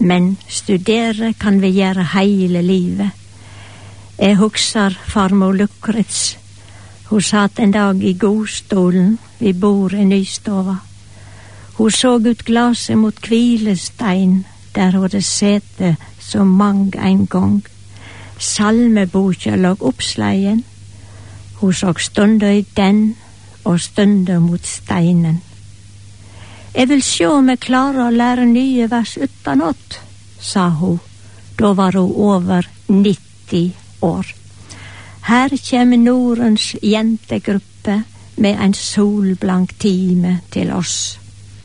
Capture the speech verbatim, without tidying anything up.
Men studere kan vi gjøre hele livet. Jeg husker farmor Lukrets. Hun satt en dag i godstolen ved bordet i Nystova. Hun så ut glaset mot hvilestein, der hun hadde sete så mang en gang. Salmeboka låg oppsleien. Hun så stunder i den, og stunder mot steinen. Jeg vil sjå om jeg klarer å lære nye vers utenåt, sa hun. Da var hun over nitti år. Her kommer Nordens jentegruppe med en solblank time til oss.